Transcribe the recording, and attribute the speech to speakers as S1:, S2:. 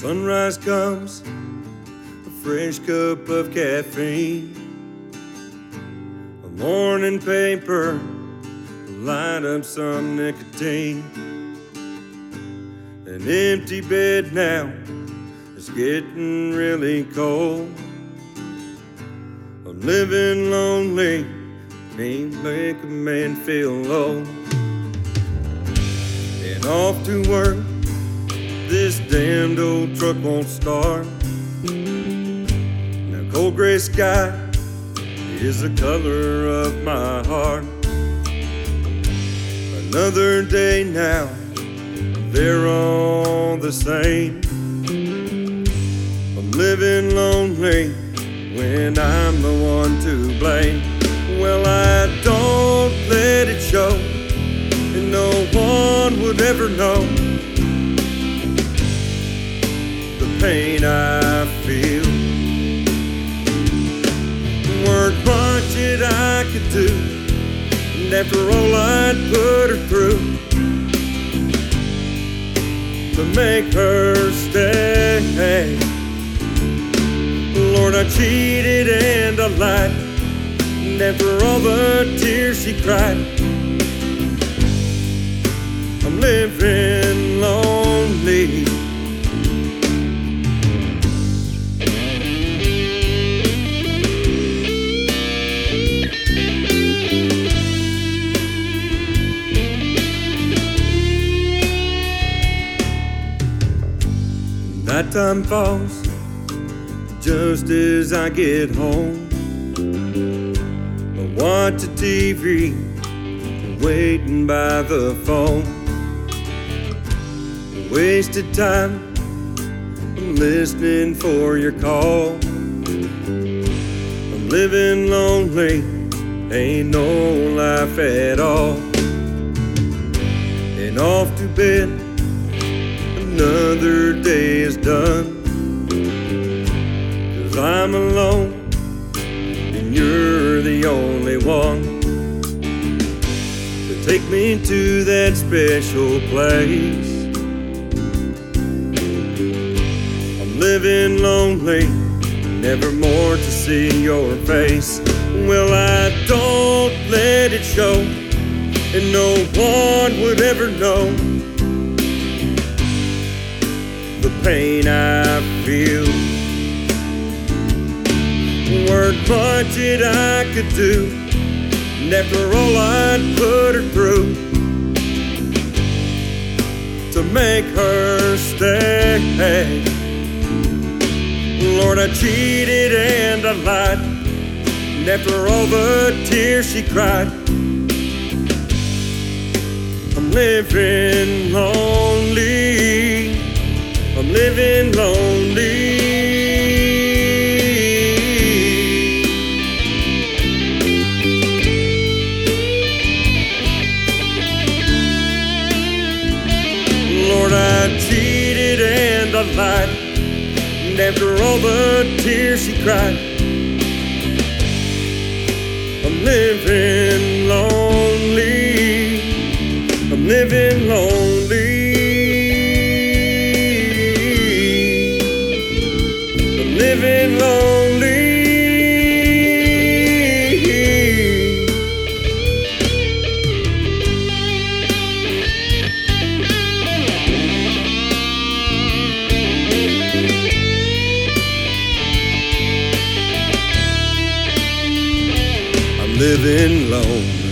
S1: Sunrise comes, a fresh cup of caffeine, a morning paper, light up some nicotine. An empty bed now, it's getting really cold. I'm living lonely, can't make a man feel low. And off to work, this damned old truck won't start. Now cold gray sky is the color of my heart. Another day now, they're all the same. I'm living lonely when I'm the one to blame. Well, I don't let it show, and no one would ever know the pain I feel. Weren't much that I could do, and after all I'd put her through to make her stay. Lord, I cheated and I lied, and after all the tears she cried, I'm living lonely. Nighttime falls just as I get home. I watch the TV, waiting by the phone. Wasted time, I'm listening for your call. I'm living lonely, ain't no life at all. And off to bed, another day is done. 'Cause I'm alone and you're the only one to take me to that special place. I'm living lonely, never more to see your face. Well, I don't let it show, and no one would ever know the pain I feel. Weren't much that I could do, and after all I'd put her through to make her stay. Lord, I cheated and I lied, and after all the tears she cried, I'm living lonely. I'm living lonely. Lord, I cheated and I lied, and after all the tears she cried, I'm living lonely. I'm living lonely. Living lonely. I'm living lonely.